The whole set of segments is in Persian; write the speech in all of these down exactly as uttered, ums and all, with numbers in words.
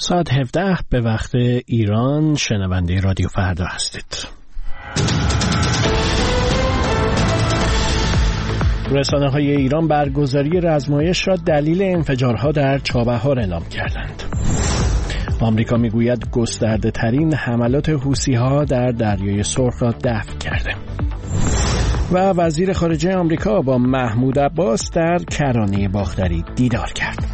ساعت هفده به وقت ایران، شنونده رادیو فردا هستید. رسانه‌های ایران برگزاری رزمایش را دلیل انفجارها در چابهار اعلام کردند. آمریکا میگوید گسترده ترین حملات حوثی‌ها در دریای سرخ را دفع کرده. و وزیر خارجه آمریکا با محمود عباس در کرانه باختری دیدار کرد.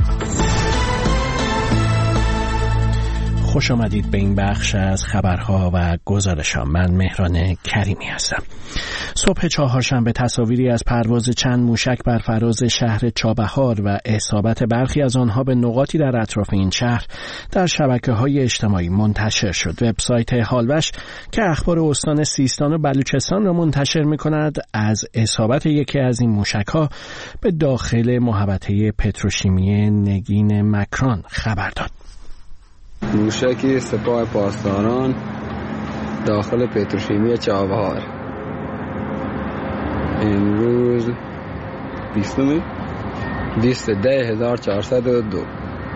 خوش آمدید به این بخش از خبرها و گزارش‌ها. من مهران کریمی هستم. صبح چهارشنبه تصاویری از پرواز چند موشک بر فراز شهر چابهار و اصابت برخی از آنها به نقاطی در اطراف این شهر در شبکه‌های اجتماعی منتشر شد. وبسایت هالوش که اخبار استان سیستان و بلوچستان را منتشر می‌کند از اصابت یکی از این موشک‌ها به داخل محوطه پتروشیمی نگین مکران خبر داد. موشکی سپاه پاسداران داخل پتروشیمی چابهار امروز بیستمی بیست ده هزار چهارصد و دو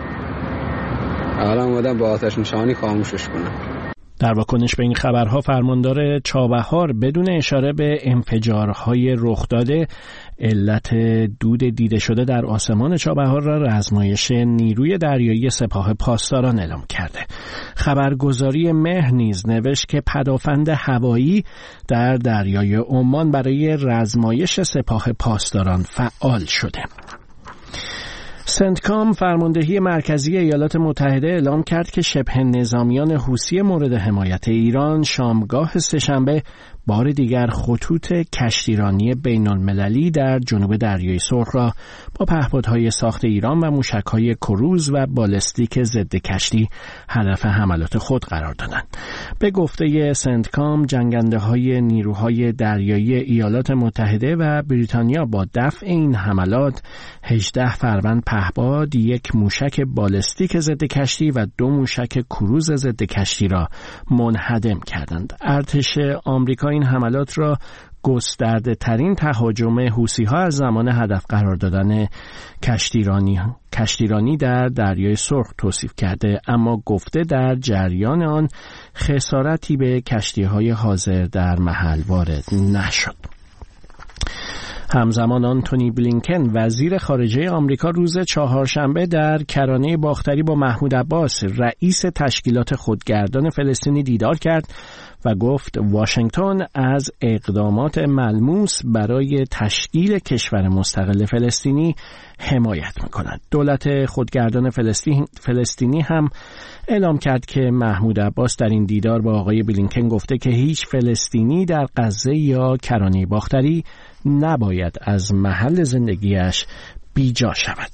الان اومدن با آتش نشانی خاموشش کنن. در واکنش به این خبرها فرماندار چابهار بدون اشاره به انفجارهای رخ داده علت دود دیده شده در آسمان چابهار را رزمایش نیروی دریایی سپاه پاسداران اعلام کرده. خبرگزاری مهر نیز نوشت که پدافند هوایی در دریای عمان برای رزمایش سپاه پاسداران فعال شده. سنتکام فرماندهی مرکزی ایالات متحده اعلام کرد که شبه نظامیان حوثی مورد حمایت ایران شامگاه سه‌شنبه بار دیگر خطوط کشتیرانی بین المللی در جنوب دریای سرخ را با پهپادهای ساخت ایران و موشک‌های کروز و بالستیک ضد کشتی هدف حملات خود قرار دادند. به گفته سنتکام، جنگنده‌های نیروهای دریایی ایالات متحده و بریتانیا با دفع این حملات هجده فروند پهپاد، یک موشک بالستیک ضد کشتی و دو موشک کروز ضد کشتی را منهدم کردند. ارتش آمریکا این حملات را گسترده ترین تهاجم حوثی‌ها از زمان هدف قرار دادن کشتیرانی کشتیرانی در دریای سرخ توصیف کرده، اما گفته در جریان آن خسارتی به کشتی‌های حاضر در محل وارد نشد. همزمان آنتونی بلینکن وزیر خارجه آمریکا روز چهارشنبه در کرانه باختری با محمود عباس رئیس تشکیلات خودگردان فلسطینی دیدار کرد و گفت واشنگتن از اقدامات ملموس برای تشکیل کشور مستقل فلسطینی حمایت می‌کند. دولت خودگردان فلسطین فلسطینی هم اعلام کرد که محمود عباس در این دیدار با آقای بلینکن گفته که هیچ فلسطینی در غزه یا کرانه باختری نباید از محل زندگیش بیجا شود.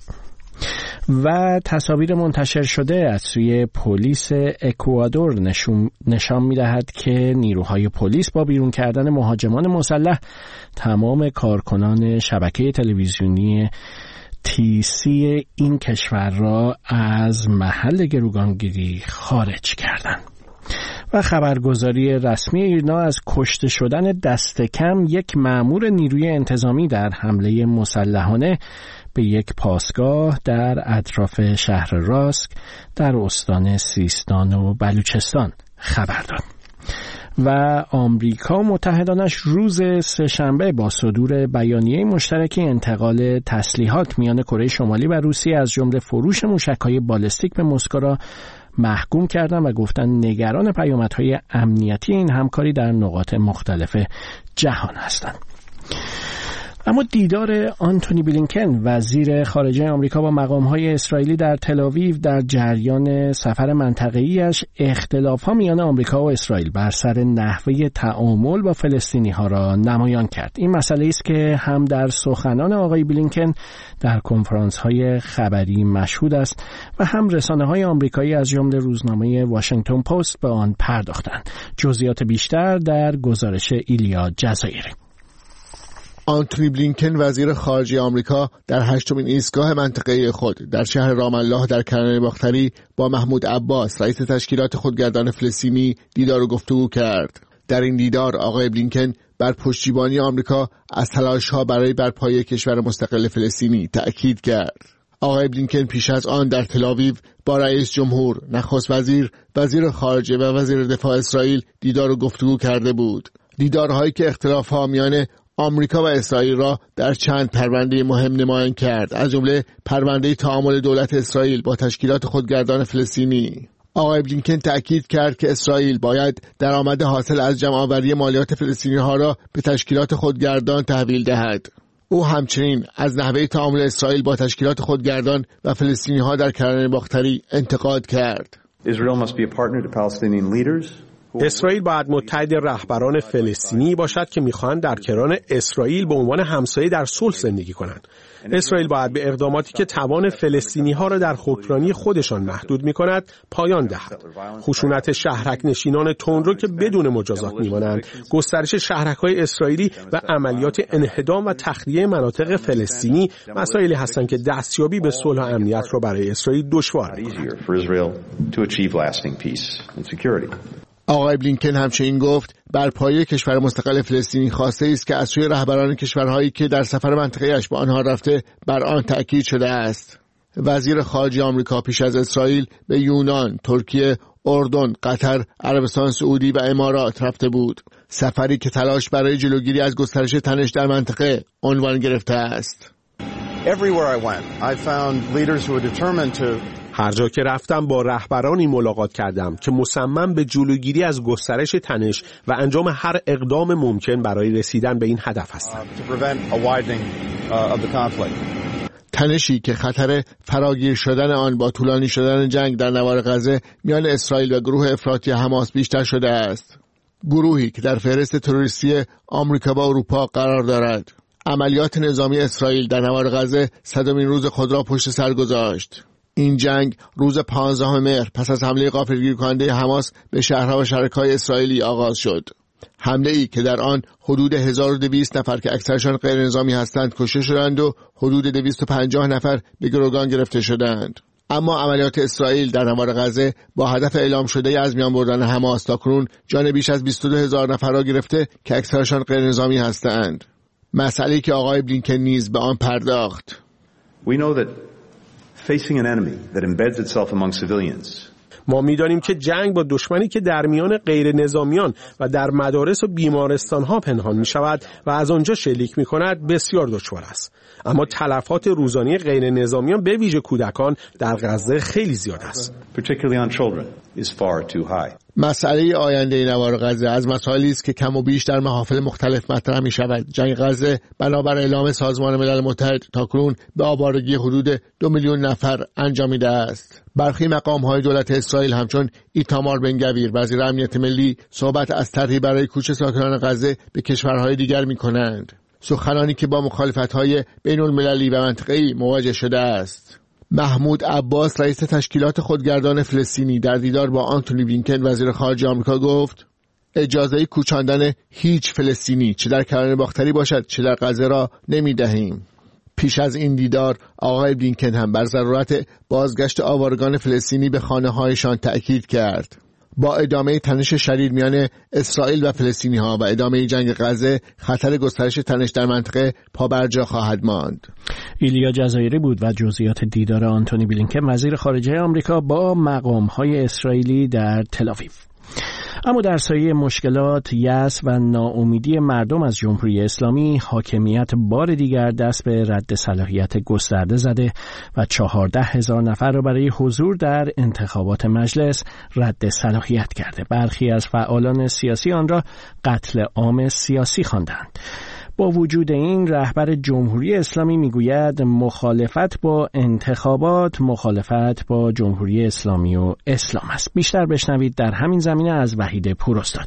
و تصاویر منتشر شده از سوی پلیس اکوادور نشون نشان می‌دهد که نیروهای پلیس با بیرون کردن مهاجمان مسلح تمام کارکنان شبکه تلویزیونی تی سی این کشور را از محل گروگانگیری خارج کردند. و خبرگزاری رسمی ایرنا از کشته شدن دست کم یک مأمور نیروی انتظامی در حمله مسلحانه به یک پاسگاه در اطراف شهر راسک در استان سیستان و بلوچستان خبر داد. و آمریکا و متحدانش روز سه‌شنبه با صدور بیانیه مشترک انتقال تسلیحات میان کره شمالی و روسیه از جمله فروش موشک‌های بالستیک به مسکو را محکوم کردند و گفتند نگران پیامدهای امنیتی این همکاری در نقاط مختلف جهان هستند. اما دیدار آنتونی بلینکن وزیر خارجه آمریکا با مقام‌های اسرائیلی در تل‌آویو در جریان سفر منطقه‌ایش اختلاف‌ها میان آمریکا و اسرائیل بر سر نحوه تعامل با فلسطینی‌ها را نمایان کرد. این مسئله است که هم در سخنان آقای بلینکن در کنفرانس‌های خبری مشهود است و هم رسانه‌های آمریکایی از جمله روزنامه واشنگتن پست به آن پرداختند. جزئیات بیشتر در گزارش ایلیا جزایری. آنتونی بلینکن وزیر خارجه آمریکا در هشتمین ایستگاه منطقه خود در شهر رام الله در کرانه باختری با محمود عباس رئیس تشکیلات خودگردان فلسطینی دیدار و گفتگو کرد. در این دیدار آقای بلینکن بر پشتیبانی آمریکا از تلاش‌ها برای برپایی کشور مستقل فلسطینی تأکید کرد. آقای بلینکن پیش از آن در تل‌آویو با رئیس جمهور، نخست وزیر، وزیر خارجه و وزیر دفاع اسرائیل دیدار و گفتگو کرده بود. دیدارهایی که اختلاف‌ها میان آمریکا و اسرائیل را در چند پرونده مهم نمایان کرد، از جمله پرونده تعامل دولت اسرائیل با تشکیلات خودگردان فلسطینی. آقای بلینکن تأکید کرد که اسرائیل باید درآمد حاصل از جمع‌آوری مالیات فلسطینی‌ها را به تشکیلات خودگردان تحویل دهد. او همچنین از نحوه تعامل اسرائیل با تشکیلات خودگردان و فلسطینی‌ها در کرانه باختری انتقاد کرد. اسرائیل باید متحد رهبران فلسطینی باشد که می‌خواهند در کرانه اسرائیل به عنوان همسایه در صلح زندگی کنند. اسرائیل باید به اقداماتی که توان فلسطینی‌ها را در حکمرانی خودشان محدود می‌کند پایان دهد. خشونت شهرک نشینان تندرو که بدون مجازات می‌مانند، گسترش شهرک‌های اسرائیلی و عملیات انهدام و تخلیه مناطق فلسطینی مسائلی هستند که دستیابی به صلح و امنیت را برای اسرائیل دشوار می‌کند. آقای بلینکن همچنین گفت بر پایه کشور مستقل فلسطینی خواسته است که از سوی رهبران کشورهایی که در سفر منطقه‌اش به آنها رفته بر آن تأکید شده است. وزیر خارجه آمریکا پیش از اسرائیل به یونان، ترکیه، اردن، قطر، عربستان سعودی و امارات رفته بود. سفری که تلاش برای جلوگیری از گسترش تنش در منطقه عنوان گرفته است. Everywhere I went, I found leaders who were determined to هر جا که رفتم با رهبرانی ملاقات کردم که مصمم به جلوگیری از گسترش تنش و انجام هر اقدام ممکن برای رسیدن به این هدف هستند. تنشی که خطر فراگیر شدن آن با طولانی شدن جنگ در نوار غزه میان اسرائیل و گروه افراطی حماس بیشتر شده است. گروهی که در فهرست تروریستی آمریکا و اروپا قرار دارد. عملیات نظامی اسرائیل در نوار غزه صدمین روز خود را پشت سر گذاشت. این جنگ روز پانزدهم مهر پس از حمله غافلگیر کننده حماس به شهرها و شهرک‌های اسرائیلی آغاز شد. حمله ای که در آن حدود هزار و دویست نفر که اکثرشان غیر نظامی هستند کشته شدند و حدود دویست و پنجاه نفر به گروگان گرفته شدند. اما عملیات اسرائیل در نوار غزه با هدف اعلام شده از میان بردن حماس تاکنون جان بیش از بیست و دو هزار نفر را گرفته که اکثرشان غیر نظامی هستند. مسئله‌ای که آقای بلینکن نیز به آن پرداخت. We know that facing an enemy that embeds itself among civilians. ما می‌دانیم که جنگ با دشمنی که در میان غیر نظامیان و در مدارس و بیمارستان‌ها پنهان می‌شود و از آنجا شلیک می‌کند بسیار دشوار است. اما تلفات روزانه غیر نظامیان به ویژه کودکان در غزه خیلی زیاد است. Particularly on children is far too high. مسئله آینده نوار غزه از مسائلی است که کم و بیش در محافل مختلف مطرح می شود. جنگ غزه بنابر اعلام سازمان ملل متحد تاکنون به آوارگی حدود دو میلیون نفر انجامیده است. برخی مقام‌های دولت اسرائیل همچون ایتامار بن گویر وزیر امنیت ملی صحبت از طرحی برای کوچ ساکنان غزه به کشورهای دیگر می‌کنند. سخنانی که با مخالفت‌های بین‌المللی و منطقه‌ای مواجه شده است. محمود عباس رئیس تشکیلات خودگردان فلسطینی در دیدار با آنتونی بلینکن وزیر خارجه آمریکا گفت اجازه کوچاندن هیچ فلسطینی چه در کرانه باختری باشد چه در غزه را نمی‌دهیم. پیش از این دیدار آقای بلینکن هم بر ضرورت بازگشت آوارگان فلسطینی به خانه‌هایشان تأکید کرد. با ادامه تنش شدید میان اسرائیل و فلسطینی‌ها و ادامه جنگ غزه خطر گسترش تنش در منطقه پابرجا خواهد ماند. ایلیا جزایری بود و جزئیات دیدار آنتونی بلینکن وزیر خارجه آمریکا با مقام‌های اسرائیلی در تل‌آویو. اما در سایه مشکلات، یأس و ناامیدی مردم از جمهوری اسلامی، حاکمیت بار دیگر دست به رد صلاحیت گسترده زده و چهارده هزار نفر را برای حضور در انتخابات مجلس رد صلاحیت کرده. برخی از فعالان سیاسی آن را قتل عام سیاسی خواندند. با وجود این رهبر جمهوری اسلامی میگوید مخالفت با انتخابات مخالفت با جمهوری اسلامی و اسلام است. بیشتر بشنوید در همین زمینه از وحید پوراستاد.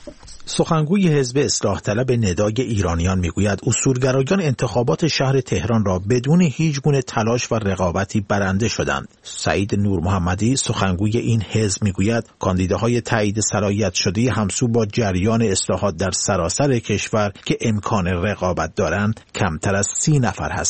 سخنگوی حزب اصلاح طلب ندای ایرانیان میگوید اصولگرایان انتخابات شهر تهران را بدون هیچ گونه تلاش و رقابتی برنده شدند. سعید نور محمدی سخنگوی این حزب میگوید کاندیداهای تایید صلاحیت شده همسو با جریان اصلاحات در سراسر کشور که امکان رقابت دارند کمتر از سی نفر هستند.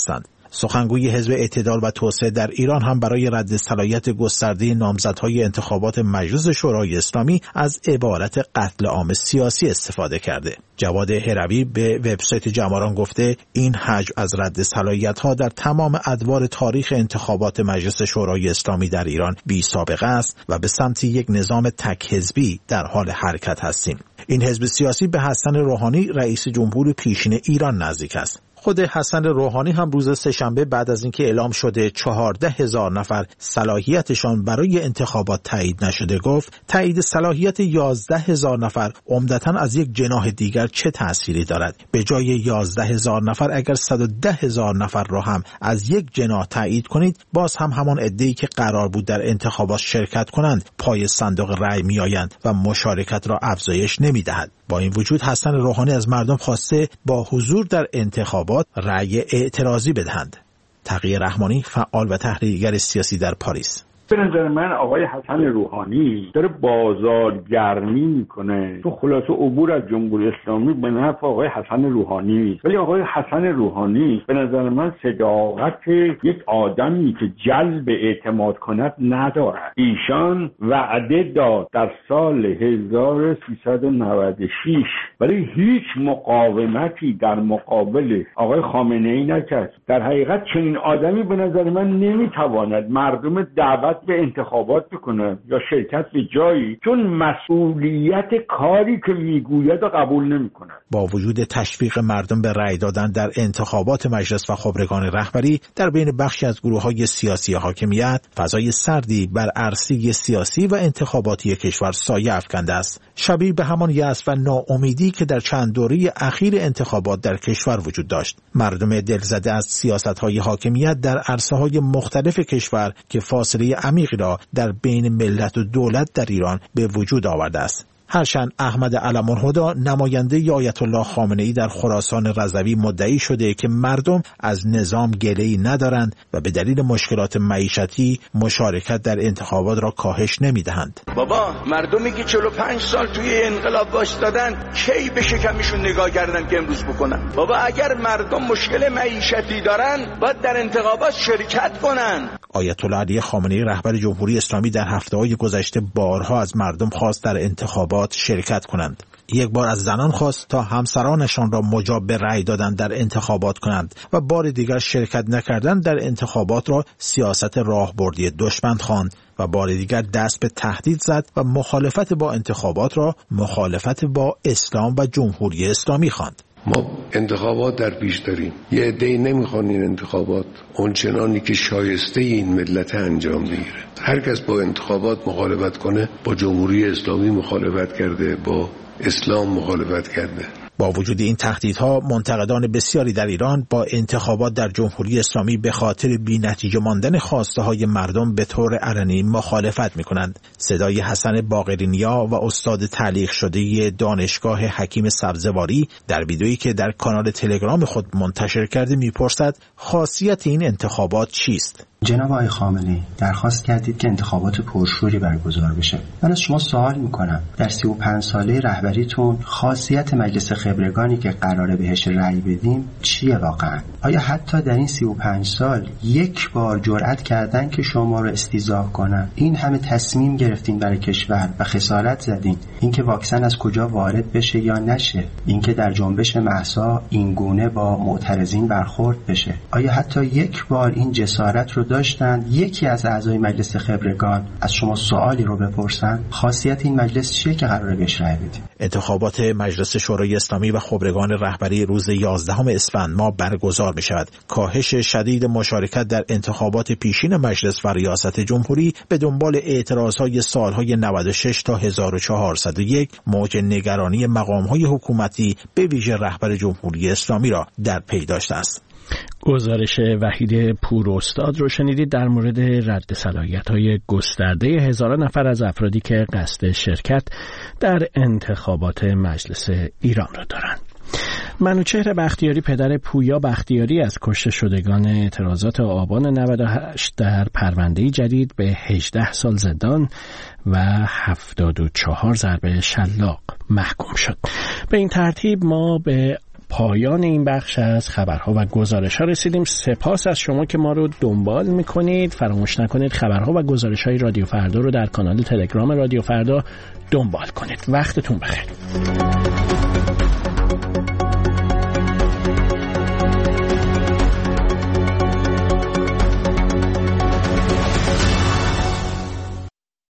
سخنگوی حزب اعتدال و توسعه در ایران هم برای رد صلاحیت گسترده نامزدهای انتخابات مجلس شورای اسلامی از عبارت قتل عام سیاسی استفاده کرده. جواد هروی به وبسایت جماران گفته این حجم از رد صلاحیت‌ها در تمام ادوار تاریخ انتخابات مجلس شورای اسلامی در ایران بی سابقه است و به سمت یک نظام تک حزبی در حال حرکت هستیم. این حزب سیاسی به حسن روحانی رئیس جمهور پیشین ایران نزدیک است. خود حسن روحانی هم روز سه‌شنبه بعد از اینکه اعلام شده چهارده هزار نفر صلاحیتشان برای انتخابات تایید نشده گفت تایید صلاحیت یازده هزار نفر عمدتاً از یک جناح دیگر چه تأثیری دارد؟ به جای یازده هزار نفر اگر صد و ده هزار نفر را هم از یک جناح تایید کنید باز هم همان عده‌ای که قرار بود در انتخابات شرکت کنند پای صندوق رأی میآیند و مشارکت را افزایش نمی‌دهد. با این وجود حسن روحانی از مردم خواسته با حضور در انتخابات رأی اعتراضی بدهند. تقی رحمانی فعال و تحلیلگر سیاسی در پاریس: به نظر من آقای حسن روحانی داره بازارگرمی میکنه، تو خلاصه عبور از جمهوری اسلامی به نفع آقای حسن روحانی نیست. ولی آقای حسن روحانی به نظر من صداقت یک آدمی که جلب اعتماد کند ندارد. ایشان وعده داد در سال هزار و سیصد و نود و شش ولی هیچ مقاومتی در مقابل آقای خامنه ای نکرد. در حقیقت چنین آدمی به نظر من نمیتواند مردم دعوت به انتخابات بکنه یا شرکت به جایی، چون مسئولیت کاری که میگوید قبول نمیکنه. با وجود تشویق مردم به رأی دادن در انتخابات مجلس و خبرگان رهبری در بین بخشی از گروه‌های سیاسی حاکمیت، فضای سردی بر عرصه سیاسی و انتخاباتی کشور سایه افکنده است، شبیه به همان یأس و ناامیدی که در چند دوره اخیر انتخابات در کشور وجود داشت. مردم دلزده از سیاست‌های حاکمیت در عرصه‌های مختلف کشور که فاصله عمیقی را در بین ملت و دولت در ایران به وجود آورده است. هرچند احمد علم‌الهدی نماینده آیت الله خامنه‌ای در خراسان رضوی مدعی شده که مردم از نظام گله‌ای ندارند و به دلیل مشکلات معیشتی مشارکت در انتخابات را کاهش نمی‌دهند. بابا مردمی که چهل و پنج سال توی انقلاب وایسادن کی به شکمشون نگاه کردن که امروز بکنن؟ بابا اگر مردم مشکل معیشتی دارن باید در انتخابات شرکت کنن. آیت الله علی خامنه‌ای رهبر جمهوری اسلامی در هفته‌های گذشته بارها از مردم خواست در انتخابات شرکت کنند. یک بار از زنان خواست تا همسرانشان را مجاب به رأی دادن در انتخابات کنند و بار دیگر شرکت نکردن در انتخابات را سیاست راهبردی دشمن خواند و بار دیگر دست به تهدید زد و مخالفت با انتخابات را مخالفت با اسلام و جمهوری اسلامی خواند. ما انتخابات در پیش داریم. یه عده‌ای نمیخوان این انتخابات اونچنانی که شایسته این ملت انجام بگیره. هر کس با انتخابات مخالفت کنه با جمهوری اسلامی مخالفت کرده، با اسلام مخالفت کرده. با وجود این تهدیدها منتقدان بسیاری در ایران با انتخابات در جمهوری اسلامی به خاطر بی‌نتیجه ماندن خواسته های مردم به طور علنی مخالفت می‌کنند. صدای حسن باقرینیا و استاد تعلیق شده دانشگاه حکیم سبزواری در ویدئویی که در کانال تلگرام خود منتشر کرده می‌پرسد خاصیت این انتخابات چیست؟ جناب آقای خامنه‌ای درخواست کردید که انتخابات پرشوری برگزار بشه. من از شما سوال میکنم در سی و پنج ساله رهبریتون خاصیت مجلس خبرگانی که قراره بهش رأی بدیم چیه واقعا؟ آیا حتی در این سی و پنج سال یک بار جرأت کردن که شما رو استیضاح کنن؟ این همه تصمیم گرفتین برای کشور و خسارت زدین، اینکه واکسن از کجا وارد بشه یا نشه، اینکه در جنبش مهسا این گونه با معترضین برخورد بشه. آیا حتی یک بار این جسارت رو داشتن یکی از اعضای مجلس خبرگان از شما سوالی رو بپرسن؟ خاصیت این مجلس چیه که قراره بهش رأی بدید؟ انتخابات مجلس شورای اسلامی و خبرگان رهبری روز یازدهم اسفند ماه برگزار می شود. کاهش شدید مشارکت در انتخابات پیشین مجلس و ریاست جمهوری به دنبال اعتراضهای سالهای نود و شش تا هزار و چهارصد و یک موج نگرانی مقامهای حکومتی به ویژه رهبر جمهوری اسلامی را در پی داشته است. گزارش وحید پور استاد رو شنیدید در مورد رد صلاحیت‌های گسترده هزاران نفر از افرادی که قصد شرکت در انتخابات مجلس ایران را دارند. منوچهر بختیاری پدر پویا بختیاری از کشته شدگان اعتراضات آبان نود و هشت در پرونده جدید به هجده سال زندان و هفتاد و چهار ضربه شلاق محکوم شد. به این ترتیب ما به پایان این بخش از خبرها و گزارش‌ها رسیدیم. سپاس از شما که ما رو دنبال میکنید. فراموش نکنید خبرها و گزارش‌های رادیو فردا رو در کانال تلگرام رادیو فردا دنبال کنید. وقتتون بخیر.